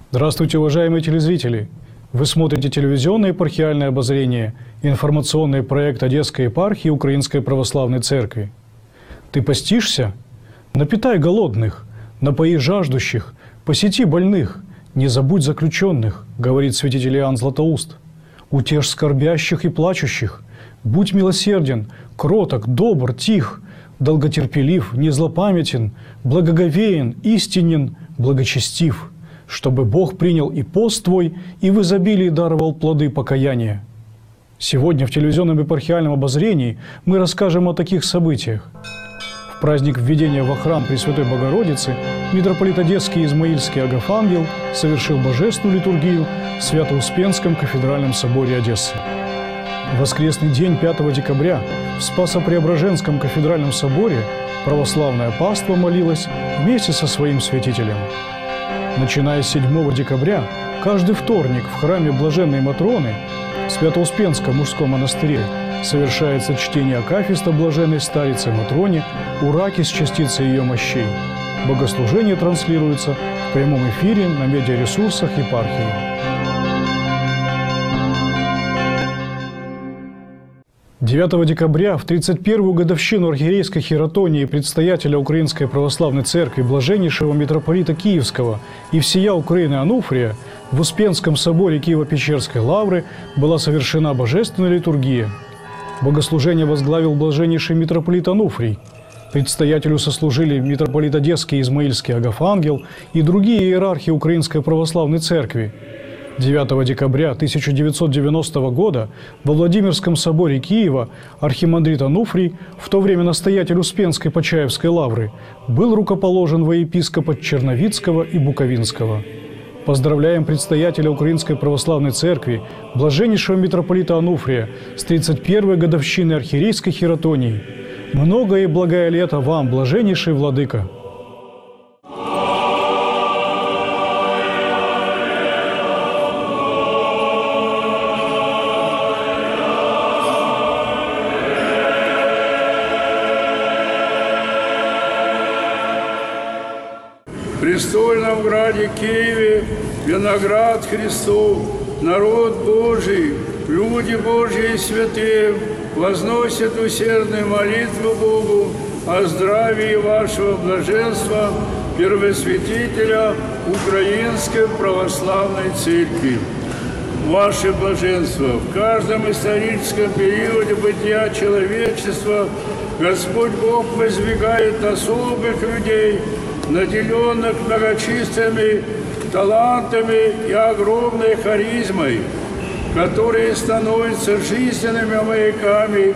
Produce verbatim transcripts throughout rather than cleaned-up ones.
Здравствуйте, уважаемые телезрители! Вы смотрите телевизионное епархиальное обозрение, информационный проект Одесской епархии Украинской Православной Церкви. Ты постишься? Напитай голодных, напои жаждущих, посети больных, не забудь заключенных, говорит святитель Иоанн Златоуст. Утешь скорбящих и плачущих, будь милосерден, кроток, добр, тих, долготерпелив, незлопамятен, благоговеен, истинен, благочестив, чтобы Бог принял и пост твой, и в изобилии даровал плоды покаяния. Сегодня в телевизионном епархиальном обозрении мы расскажем о таких событиях. В праздник введения во храм Пресвятой Богородицы митрополит Одесский и Измаильский Агафангел совершил божественную литургию в Свято-Успенском кафедральном соборе Одессы. В воскресный день пятого декабря в Спасо-Преображенском кафедральном соборе православная паства молилась вместе со своим святителем. Начиная с седьмого декабря, каждый вторник в храме Блаженной Матроны в Свято-Успенском мужском монастыре совершается чтение акафиста Блаженной Старицы Матроне «Ураки с частицей ее мощей». Богослужение транслируется в прямом эфире на медиаресурсах епархии. девятого декабря, в тридцать первую годовщину архиерейской хиротонии предстоятеля Украинской Православной Церкви блаженнейшего митрополита Киевского и всея Украины Ануфрия, в Успенском соборе Киево-Печерской лавры была совершена божественная литургия. Богослужение возглавил блаженнейший митрополит Ануфрий. Предстоятелю сослужили митрополит Одесский и Измаильский Агафангел и другие иерархи Украинской Православной Церкви. девятого декабря тысяча девятьсот девяностого года во Владимирском соборе Киева архимандрит Ануфрий, в то время настоятель Успенской Почаевской лавры, был рукоположен во епископа Черновицкого и Буковинского. Поздравляем предстоятеля Украинской Православной Церкви, блаженнейшего митрополита Ануфрия, с тридцать первой годовщины архиерейской хиротонии. Многое и благое лето вам, блаженнейший владыка! В престольном граде Киеве виноград Христов, народ Божий, люди Божьи и святые возносят усердную молитву Богу о здравии вашего блаженства, первосвятителя Украинской Православной Церкви. Ваше блаженство в каждом историческом периоде бытия человечества Господь Бог воздвигает особых людей, наделенных многочисленными талантами и огромной харизмой, которые становятся жизненными маяками,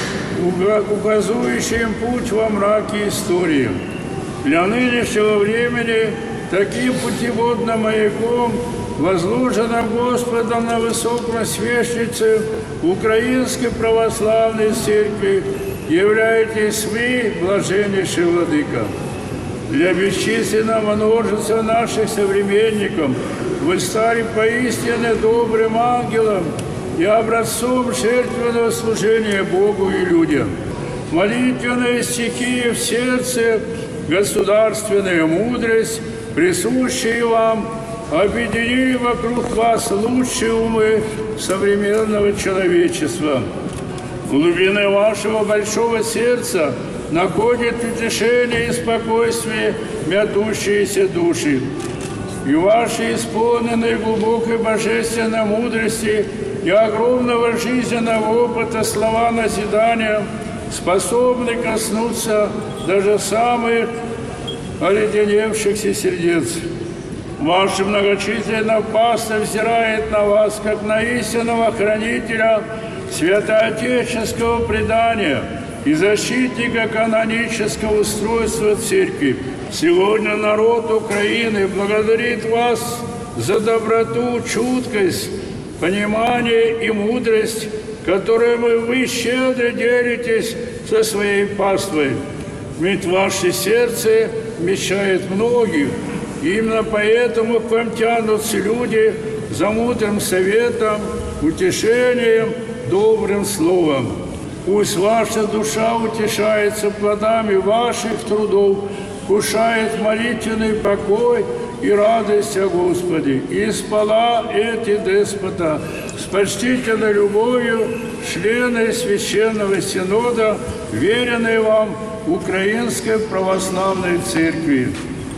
указывающими путь во мраке истории. Для нынешнего времени таким путеводным маяком, возложенным Господом на высоком священнице Украинской Православной Церкви, являетесь вы, блаженнейший владыка. Для бесчисленного множества наших современников вы стали поистине добрым ангелом и образцом жертвенного служения Богу и людям. Молитвенная стихия в сердце, государственная мудрость, присущие вам, объединили вокруг вас лучшие умы современного человечества. Глубины вашего большого сердца находят утешение и спокойствие мятущиеся души. И ваши исполненные глубокой божественной мудрости и огромного жизненного опыта слова назидания способны коснуться даже самых оледеневшихся сердец. Ваше многочисленное паство взирает на вас, как на истинного хранителя святоотеческого предания и защитника канонического устройства Церкви. Сегодня народ Украины благодарит вас за доброту, чуткость, понимание и мудрость, которыми вы щедро делитесь со своей паствой. Ведь ваше сердце вмещает многих, и именно поэтому к вам тянутся люди за мудрым советом, утешением, добрым словом. Пусть ваша душа утешается плодами ваших трудов, вкушает молитвенный покой и радость о Господе. И спала эти деспота с почтительной любовью члены Священного Синода, веренные вам Украинской Православной Церкви.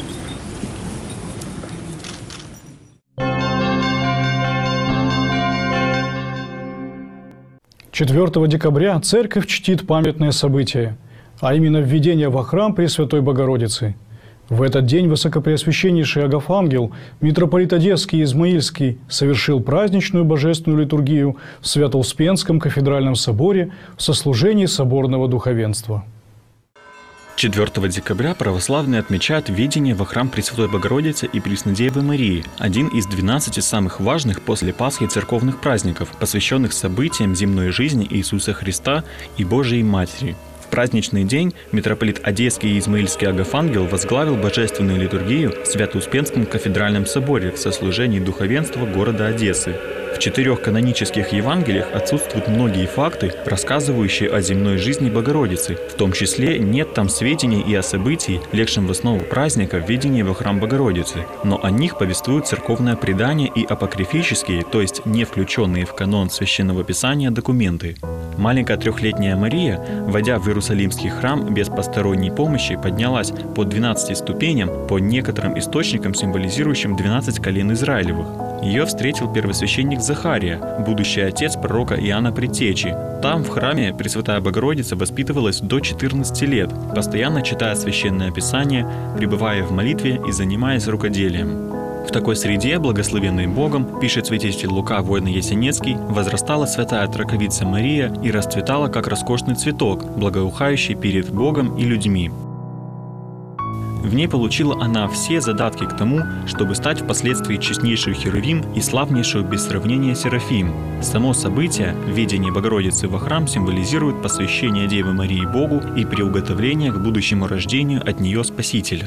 четвёртого декабря церковь чтит памятное событие, а именно введение во храм Пресвятой Богородицы. В этот день Высокопреосвященнейший Агафангел, митрополит Одесский и Измаильский, совершил праздничную божественную литургию в Свято-Успенском кафедральном соборе в сослужении соборного духовенства. четвёртого декабря православные отмечают введение во храм Пресвятой Богородицы и Преснодевы Марии, один из двенадцати самых важных после Пасхи церковных праздников, посвященных событиям земной жизни Иисуса Христа и Божией Матери. В праздничный день митрополит Одесский и Измаильский Агафангел возглавил божественную литургию в Свято-Успенском кафедральном соборе в сослужении духовенства города Одессы. В четырех канонических Евангелиях отсутствуют многие факты, рассказывающие о земной жизни Богородицы. В том числе нет там сведений и о событии, легшем в основу праздника введения во храм Богородицы. Но о них повествуют церковное предание и апокрифические, то есть не включенные в канон Священного Писания документы. Маленькая трехлетняя Мария, войдя в Иерусалимский храм без посторонней помощи, поднялась по двенадцати ступеням, по некоторым источникам, символизирующим двенадцать колен Израилевых. Ее встретил первосвященник Захария, будущий отец пророка Иоанна Предтечи. Там, в храме, Пресвятая Богородица воспитывалась до четырнадцати лет, постоянно читая Священное Писание, пребывая в молитве и занимаясь рукоделием. В такой среде, благословенной Богом, пишет святитель Лука Войно-Ясенецкий, возрастала святая Троковица Мария и расцветала, как роскошный цветок, благоухающий перед Богом и людьми. В ней получила она все задатки к тому, чтобы стать впоследствии честнейшую Херувим и славнейшую без сравнения Серафим. Само событие, введение Богородицы во храм, символизирует посвящение Девы Марии Богу и приуготовление к будущему рождению от нее Спасителя.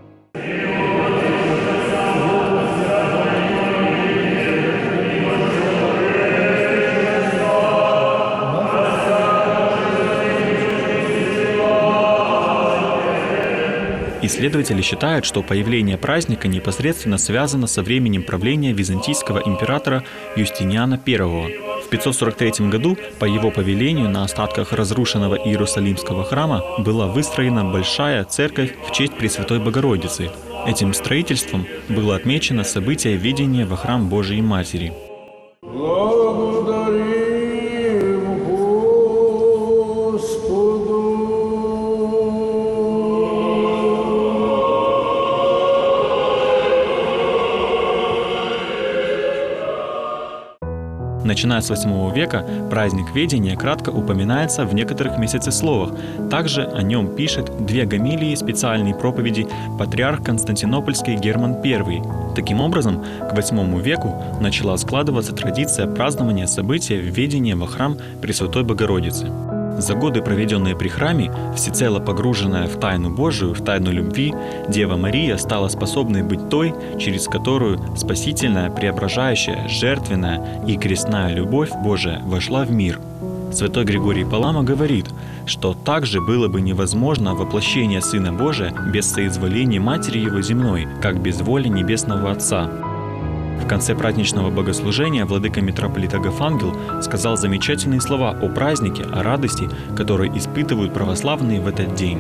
Исследователи считают, что появление праздника непосредственно связано со временем правления византийского императора Юстиниана Первого. В пятьсот сорок третьем году по его повелению на остатках разрушенного Иерусалимского храма была выстроена большая церковь в честь Пресвятой Богородицы. Этим строительством было отмечено событие введения во храм Божией Матери. Начиная с восьмого века праздник Ведения кратко упоминается в некоторых месяцесловах. Также о нем пишет две гомилии специальной проповеди патриарх Константинопольский Герман Первый. Таким образом, к восьмому веку начала складываться традиция празднования события введения во храм Пресвятой Богородицы. За годы, проведенные при храме, всецело погруженная в тайну Божию, в тайну любви, Дева Мария стала способной быть той, через которую спасительная, преображающая, жертвенная и крестная любовь Божия вошла в мир. Святой Григорий Палама говорит, что также было бы невозможно воплощение Сына Божия без соизволения Матери Его земной, как без воли Небесного Отца. В конце праздничного богослужения владыка митрополит Агафангел сказал замечательные слова о празднике, о радости, которые испытывают православные в этот день.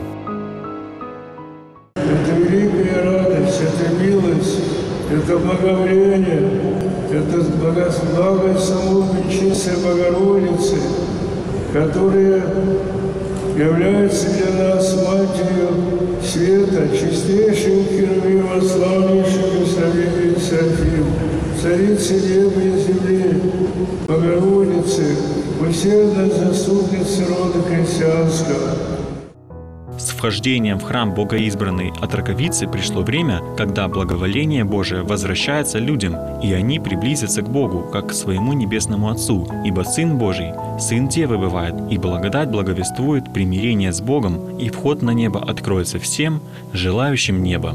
Это великая радость, это милость, это благоволение, это благость самой Пречистой Богородицы, которая является для нас Матерью света, чистейшим Херувима, славнейшим Савелием Серафим, Царицы неба и земли, Богородицы, усердной заступницы рода христианского. С вхождением в храм богоизбранной Отроковицы пришло время, когда благоволение Божие возвращается людям, и они приблизятся к Богу, как к своему небесному Отцу, ибо Сын Божий, Сын Девы бывает, и благодать благовествует примирение с Богом, и вход на небо откроется всем, желающим неба.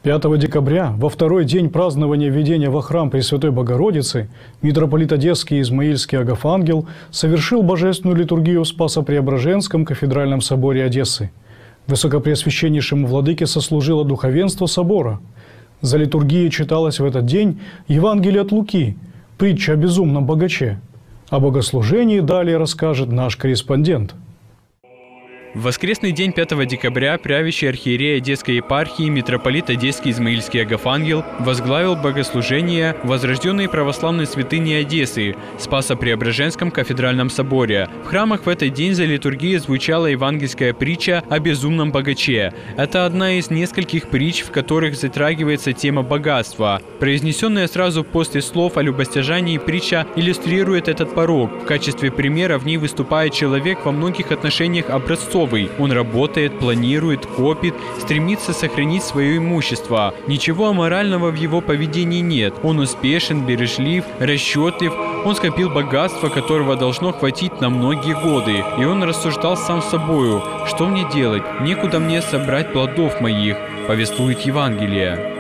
пятого декабря, во второй день празднования введения во храм Пресвятой Богородицы, митрополит Одесский Измаильский Агафангел совершил божественную литургию в Спасо-Преображенском кафедральном соборе Одессы. Высокопреосвященнейшему владыке сослужило духовенство собора. За литургией читалось в этот день Евангелие от Луки, притча о безумном богаче. О богослужении далее расскажет наш корреспондент. В воскресный день пятого декабря правящий архиерей Одесской епархии митрополит Одесский Измаильский Агафангел возглавил богослужение в возрожденной православной святыне Одессы Спасо-Преображенском кафедральном соборе. В храмах в этот день за литургией звучала евангельская притча о безумном богаче. Это одна из нескольких притч, в которых затрагивается тема богатства. Произнесенная сразу после слов о любостяжании притча иллюстрирует этот порок. В качестве примера в ней выступает человек во многих отношениях образцовый. Он работает, планирует, копит, стремится сохранить свое имущество. Ничего аморального в его поведении нет. Он успешен, бережлив, расчетлив. Он скопил богатство, которого должно хватить на многие годы. И он рассуждал сам с собою: что мне делать? Некуда мне собрать плодов моих, повествует Евангелие.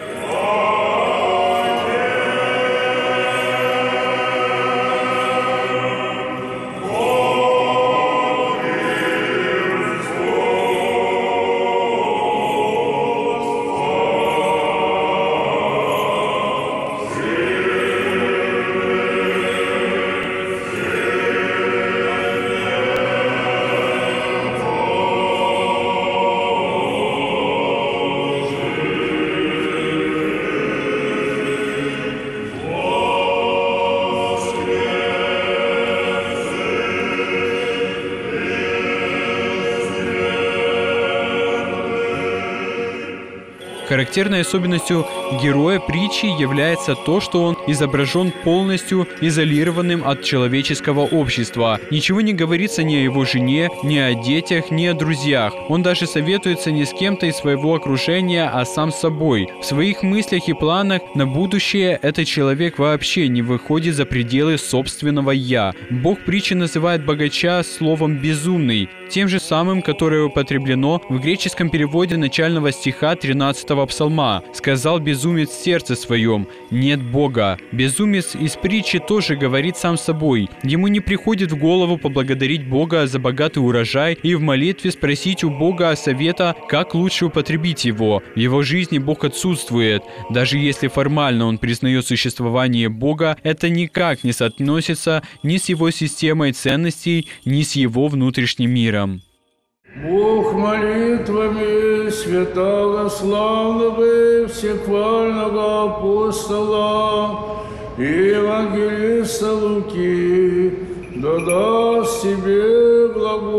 Характерной особенностью героя притчи является то, что он изображен полностью изолированным от человеческого общества. Ничего не говорится ни о его жене, ни о детях, ни о друзьях. Он даже советуется не с кем-то из своего окружения, а сам с собой. В своих мыслях и планах на будущее этот человек вообще не выходит за пределы собственного «я». Бог притчи называет богача словом «безумный», тем же самым, которое употреблено в греческом переводе начального стиха тринадцатого псалма. «Сказал безумец в сердце своем: нет Бога». Безумец из притчи тоже говорит сам с собой. Ему не приходит в голову поблагодарить Бога за богатый урожай и в молитве спросить у Бога совета, как лучше употребить его. В его жизни Бог отсутствует. Даже если формально он признает существование Бога, это никак не соотносится ни с его системой ценностей, ни с его внутренним миром. Бог молитвами святого славного всехвального апостола и евангелиста Луки да даст тебе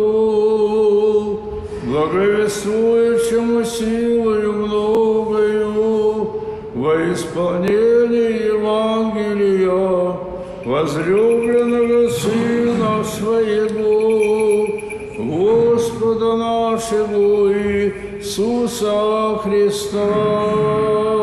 глагол, благовествующему силою многою во исполнении Евангелия возлюбленного Сына Своего, Господа нашего Иисуса Христа.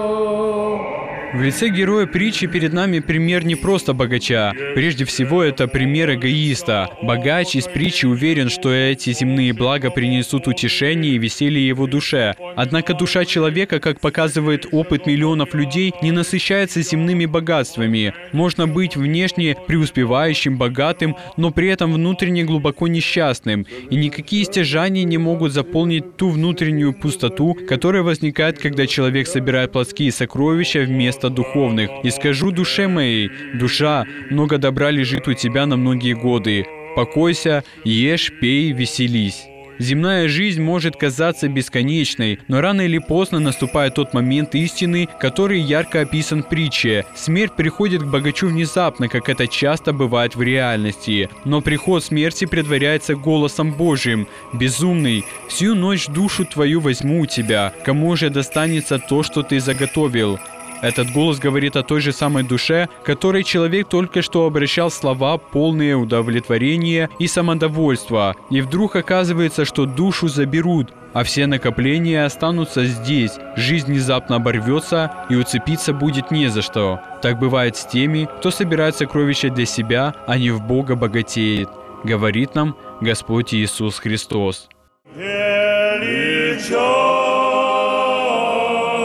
В лице героя притчи перед нами пример не просто богача. Прежде всего, это пример эгоиста. Богач из притчи уверен, что эти земные блага принесут утешение и веселье его душе. Однако душа человека, как показывает опыт миллионов людей, не насыщается земными богатствами. Можно быть внешне преуспевающим, богатым, но при этом внутренне глубоко несчастным. И никакие стяжания не могут заполнить ту внутреннюю пустоту, которая возникает, когда человек собирает плотские сокровища вместо духовных. «И скажу душе моей: душа, много добра лежит у тебя на многие годы. Покойся, ешь, пей, веселись». Земная жизнь может казаться бесконечной, но рано или поздно наступает тот момент истины, который ярко описан в притче. Смерть приходит к богачу внезапно, как это часто бывает в реальности. Но приход смерти предваряется голосом Божьим: «Безумный, всю ночь душу твою возьму у тебя. Кому же достанется то, что ты заготовил?» Этот голос говорит о той же самой душе, которой человек только что обращал слова, полные удовлетворения и самодовольства. И вдруг оказывается, что душу заберут, а все накопления останутся здесь. Жизнь внезапно оборвется, и уцепиться будет не за что. Так бывает с теми, кто собирает сокровища для себя, а не в Бога богатеет, говорит нам Господь Иисус Христос. Величай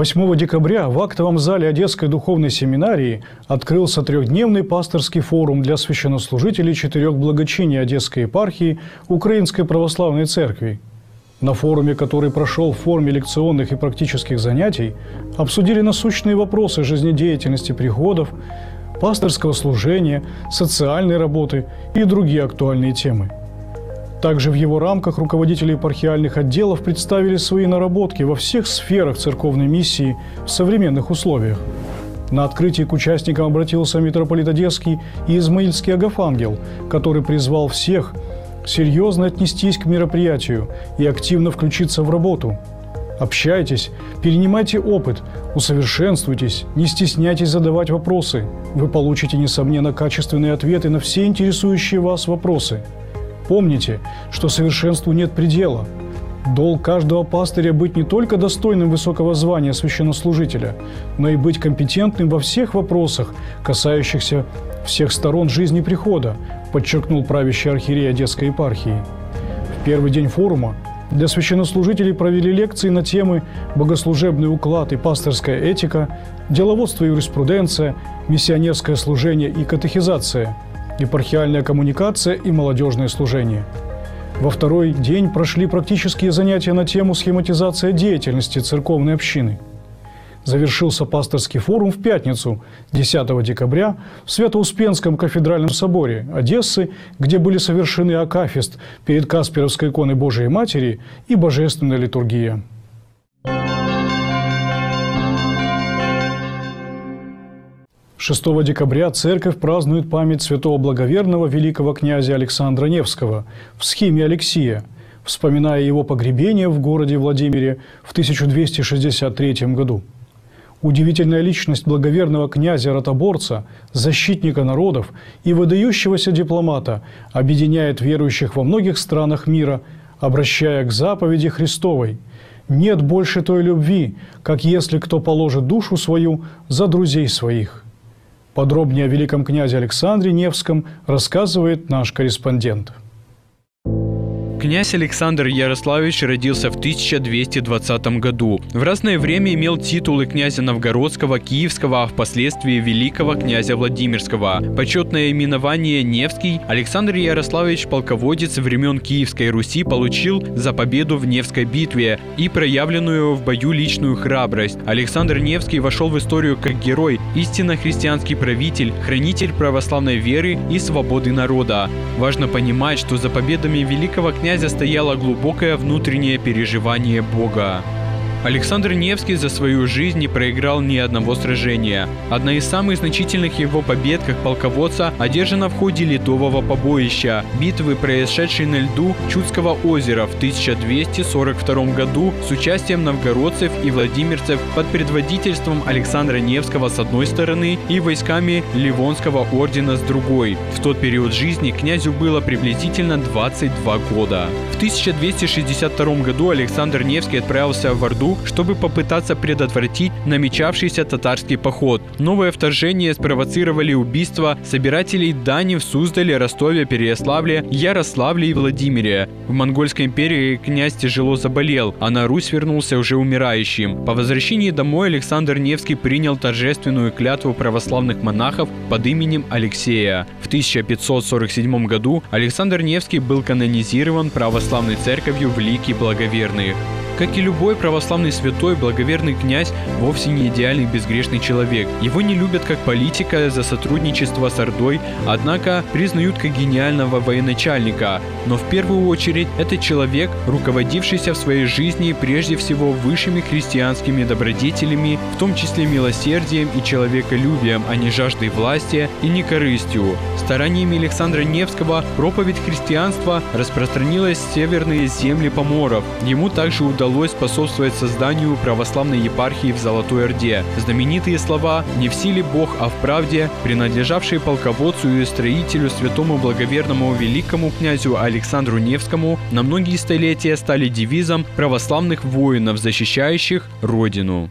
восьмого декабря в актовом зале Одесской духовной семинарии открылся трехдневный пасторский форум для священнослужителей четырех благочиний Одесской епархии Украинской Православной Церкви. На форуме, который прошел в форме лекционных и практических занятий, обсудили насущные вопросы жизнедеятельности приходов, пасторского служения, социальной работы и другие актуальные темы. Также в его рамках руководители епархиальных отделов представили свои наработки во всех сферах церковной миссии в современных условиях. На открытии к участникам обратился митрополит Одесский и Измаильский Агафангел, который призвал всех серьезно отнестись к мероприятию и активно включиться в работу. Общайтесь, перенимайте опыт, усовершенствуйтесь, не стесняйтесь задавать вопросы. Вы получите, несомненно, качественные ответы на все интересующие вас вопросы. Помните, что совершенству нет предела. Долг каждого пастыря быть не только достойным высокого звания священнослужителя, но и быть компетентным во всех вопросах, касающихся всех сторон жизни прихода, подчеркнул правящий архиерей Одесской епархии. В первый день форума для священнослужителей провели лекции на темы «Богослужебный уклад и пасторская этика», «Деловодство и юриспруденция», «Миссионерское служение и катехизация», «Епархиальная коммуникация и молодежное служение». Во второй день прошли практические занятия на тему «Схематизация деятельности церковной общины». Завершился пасторский форум в пятницу, десятого декабря, в Свято-Успенском кафедральном соборе Одессы, где были совершены акафист перед Касперовской иконой Божией Матери и божественная литургия. шестого декабря церковь празднует память святого благоверного великого князя Александра Невского в схиме Алексия, вспоминая его погребение в городе Владимире в тысяча двести шестьдесят третьем году. Удивительная личность благоверного князя-ротоборца, защитника народов и выдающегося дипломата объединяет верующих во многих странах мира, обращая к заповеди Христовой: «Нет больше той любви, как если кто положит душу свою за друзей своих». Подробнее о великом князе Александре Невском рассказывает наш корреспондент. Князь Александр Ярославич родился в тысяча двести двадцатом году. В разное время имел титулы князя Новгородского, Киевского, а впоследствии великого князя Владимирского. Почетное именование Невский Александр Ярославич, полководец времен Киевской Руси, получил за победу в Невской битве и проявленную в бою личную храбрость. Александр Невский вошел в историю как герой, истинно христианский правитель, хранитель православной веры и свободы народа. Важно понимать, что за победами великого князя стояло глубокое внутреннее переживание Бога. Александр Невский за свою жизнь не проиграл ни одного сражения. Одна из самых значительных его побед как полководца одержана в ходе Ледового побоища, битвы, происшедшей на льду Чудского озера в тысяча двести сорок втором году с участием новгородцев и владимирцев под предводительством Александра Невского с одной стороны и войсками Ливонского ордена с другой. В тот период жизни князю было приблизительно двадцать два года. В тысяча двести шестьдесят втором году Александр Невский отправился в Орду, чтобы попытаться предотвратить намечавшийся татарский поход. Новое вторжение спровоцировали убийства собирателей дани в Суздале, Ростове, Переяславле, Ярославле и Владимире. В Монгольской империи князь тяжело заболел, а на Русь вернулся уже умирающим. По возвращении домой Александр Невский принял торжественную клятву православных монахов под именем Алексея. В тысяча пятьсот сорок седьмом году Александр Невский был канонизирован православной церковью в лике благоверных. Как и любой православный святой, благоверный князь вовсе не идеальный безгрешный человек. Его не любят как политика за сотрудничество с Ордой, однако признают как гениального военачальника. Но в первую очередь это человек, руководившийся в своей жизни прежде всего высшими христианскими добродетелями, в том числе милосердием и человеколюбием, а не жаждой власти и не корыстью. Стараниями Александра Невского проповедь христианства распространилась в северные земли поморов. Ему также удалось способствовать созданию православной епархии в Золотой Орде. Знаменитые слова «Не в силе Бог, а в правде», принадлежавшие полководцу и строителю святому благоверному великому князю Александру Невскому, на многие столетия стали девизом православных воинов, защищающих Родину.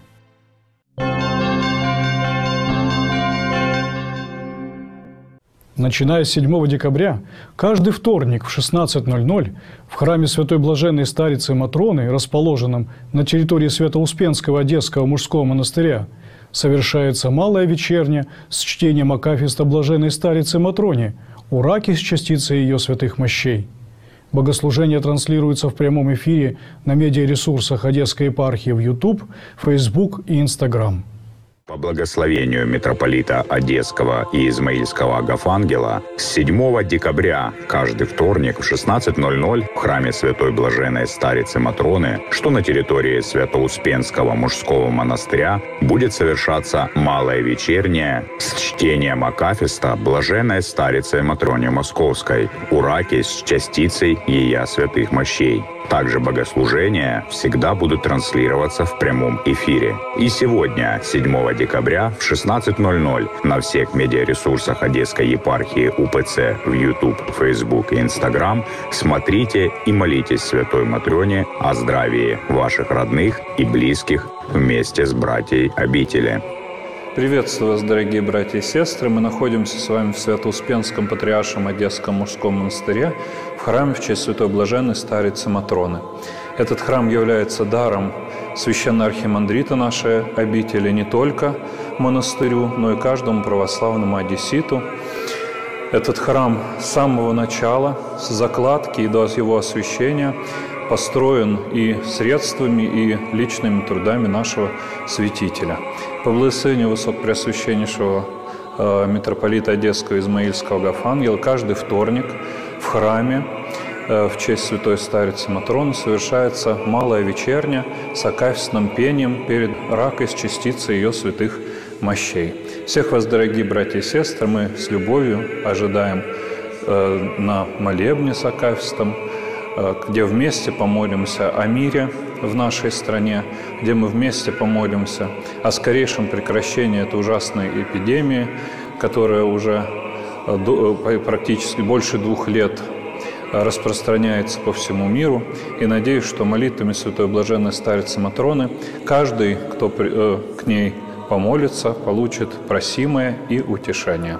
Начиная с седьмого декабря, каждый вторник в шестнадцать ноль ноль в храме Святой Блаженной Старицы Матроны, расположенном на территории Свято-Успенского Одесского мужского монастыря, совершается малая вечерня с чтением акафиста Блаженной Старицы Матроне, ураки с частицей ее святых мощей. Богослужение транслируется в прямом эфире на медиаресурсах Одесской епархии в YouTube, Facebook и Instagram. По благословению митрополита Одесского и Измаильского Агафангела с седьмого декабря каждый вторник в шестнадцать ноль ноль в храме Святой Блаженной Старицы Матроны, что на территории Свято-Успенского мужского монастыря, будет совершаться малая вечерняя с чтением акафиста Блаженной Старицы Матроне Московской, ураки с частицей ее святых мощей. Также богослужения всегда будут транслироваться в прямом эфире. И сегодня, седьмого декабря в шестнадцать ноль ноль на всех медиаресурсах Одесской епархии УПЦ в YouTube, Facebook и Instagram смотрите и молитесь Святой Матроне о здравии ваших родных и близких вместе с братьей обители. Приветствую вас, дорогие братья и сестры. Мы находимся с вами в Свято-Успенском Патриаршем Одесском мужском монастыре в храме в честь Святой Блаженной Старицы Матроны. Этот храм является даром священно-архимандрита нашей обители не только монастырю, но и каждому православному одесситу. Этот храм с самого начала, с закладки и до его освящения, построен и средствами, и личными трудами нашего святителя. По благословению Высокопреосвященнейшего э, митрополита Одесского Измаильского Агафангела каждый вторник в храме э, в честь Святой Старицы Матроны совершается малая вечерня с акафистным пением перед ракой с частицей ее святых мощей. Всех вас, дорогие братья и сестры, мы с любовью ожидаем э, на молебне с акафистом, где вместе помолимся о мире в нашей стране, где мы вместе помолимся о скорейшем прекращении этой ужасной эпидемии, которая уже практически больше двух лет распространяется по всему миру. И надеюсь, что молитвами Святой Блаженной Старицы Матроны каждый, кто к ней помолится, получит просимое и утешение.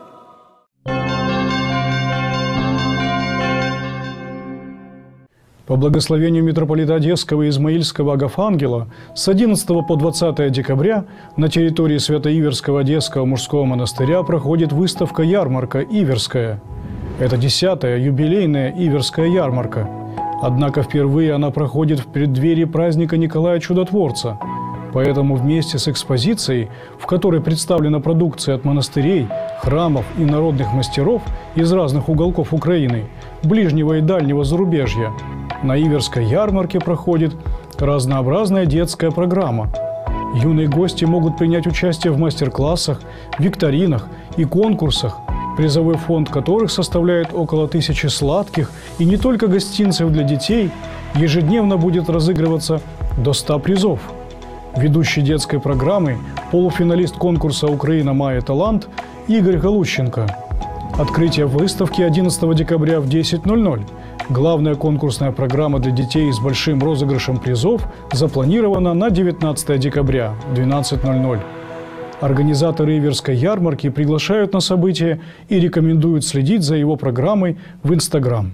По благословению митрополита Одесского и Измаильского Агафангела с одиннадцатого по двадцатое декабря на территории Свято-Иверского Одесского мужского монастыря проходит выставка-ярмарка «Иверская». Это десятая юбилейная Иверская ярмарка. Однако впервые она проходит в преддверии праздника Николая Чудотворца. Поэтому вместе с экспозицией, в которой представлена продукция от монастырей, храмов и народных мастеров из разных уголков Украины, ближнего и дальнего зарубежья, на Иверской ярмарке проходит разнообразная детская программа. Юные гости могут принять участие в мастер-классах, викторинах и конкурсах, призовой фонд которых составляет около тысячи сладких и не только гостинцев для детей, ежедневно будет разыгрываться до ста призов. Ведущий детской программы, полуфиналист конкурса «Украина. Має талант» Игорь Галущенко. Открытие выставки одиннадцатого декабря в десять ноль ноль. Главная конкурсная программа для детей с большим розыгрышем призов запланирована на девятнадцатое декабря в двенадцать ноль ноль. Организаторы Иверской ярмарки приглашают на событие и рекомендуют следить за его программой в Инстаграм.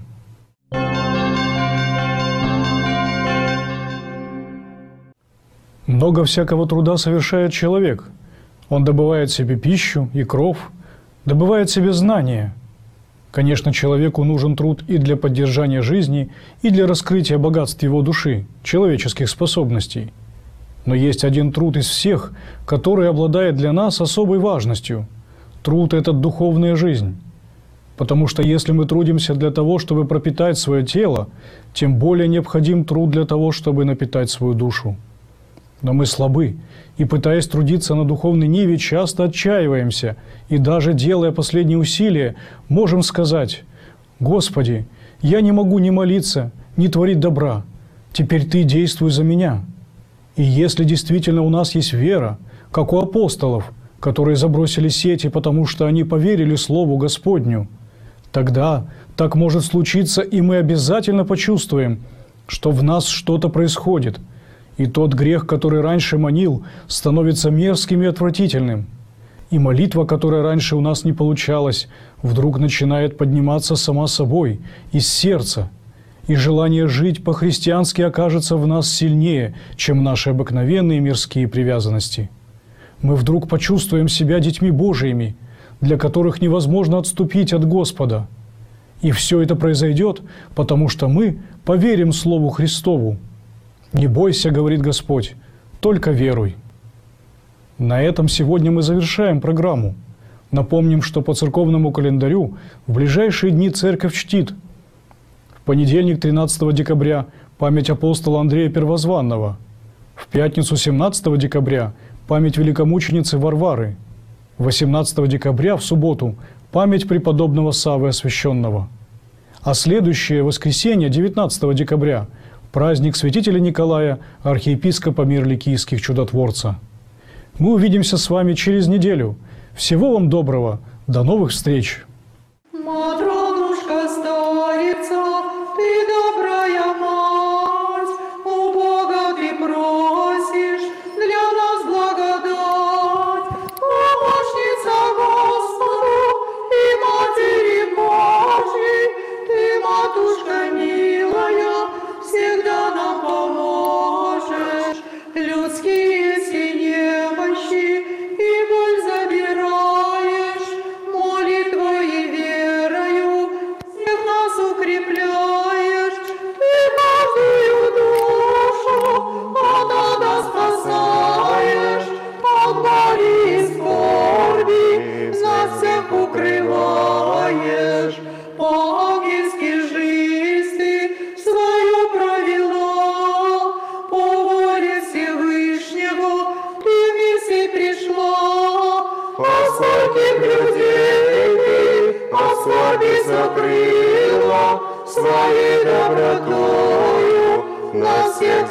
Много всякого труда совершает человек. Он добывает себе пищу и кров, добывает себе знания. Конечно, человеку нужен труд и для поддержания жизни, и для раскрытия богатств его души, человеческих способностей. Но есть один труд из всех, который обладает для нас особой важностью. Труд – это духовная жизнь. Потому что если мы трудимся для того, чтобы пропитать свое тело, тем более необходим труд для того, чтобы напитать свою душу. Но мы слабы, и, пытаясь трудиться на духовной ниве, часто отчаиваемся, и даже делая последние усилия, можем сказать: «Господи, я не могу ни молиться, ни творить добра. Теперь Ты действуй за меня». И если действительно у нас есть вера, как у апостолов, которые забросили сети, потому что они поверили Слову Господню, тогда так может случиться, и мы обязательно почувствуем, что в нас что-то происходит, и тот грех, который раньше манил, становится мерзким и отвратительным. И молитва, которая раньше у нас не получалась, вдруг начинает подниматься сама собой, из сердца. И желание жить по-христиански окажется в нас сильнее, чем наши обыкновенные мирские привязанности. Мы вдруг почувствуем себя детьми Божиими, для которых невозможно отступить от Господа. И все это произойдет, потому что мы поверим Слову Христову. «Не бойся, — говорит Господь, — только веруй». На этом сегодня мы завершаем программу. Напомним, что по церковному календарю в ближайшие дни Церковь чтит: в понедельник, тринадцатого декабря, память апостола Андрея Первозванного, в пятницу, семнадцатого декабря, память великомученицы Варвары, восемнадцатого декабря, в субботу, память преподобного Саввы Освященного. А следующее воскресенье, девятнадцатого декабря, праздник святителя Николая, архиепископа Мирликийских чудотворца. Мы увидимся с вами через неделю. Всего вам доброго. До новых встреч! Матронушка, старица, ты добрая мать, у Бога ты просишь для нас благодать. Помощница Господу и Матери Божьей, ты, матушка милая, всегда нам поможешь. Людские все немощи и боль забираешь, молитвой и верою всех нас укрепляешь. Ты каждую душу от ада спасаешь, от боли и скорби нас всех укрываешь. По-ангельски жизнь ты свою провела, по воле Всевышнего ты в мир сей пришла. А скольких людей ты от скорби закрыла, своей добротою нас всех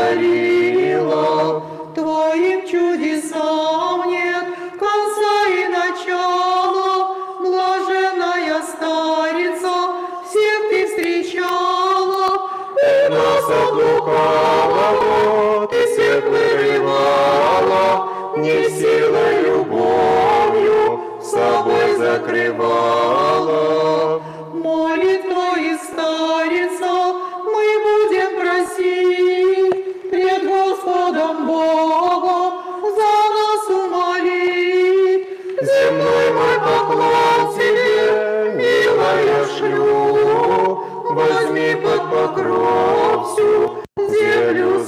озарила. Твоим чудесам нет конца и начала, блаженная старица, всех ты встречала. Ты нас от лукавого, ты всех вырывала, не силой, любовью с собой закрывала. Молитвой, старица, мы будем просить пред Господом Богом за нас умолить. Земной мой поклон тебе, милая, шлю, возьми под покров всю землю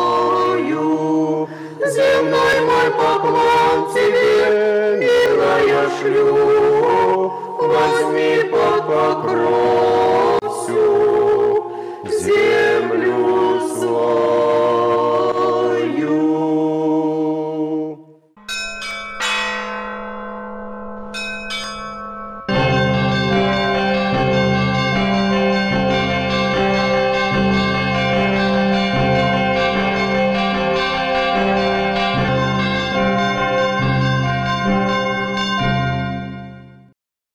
свою. Земной мой поклон тебе, милая, шлю, возьми под покров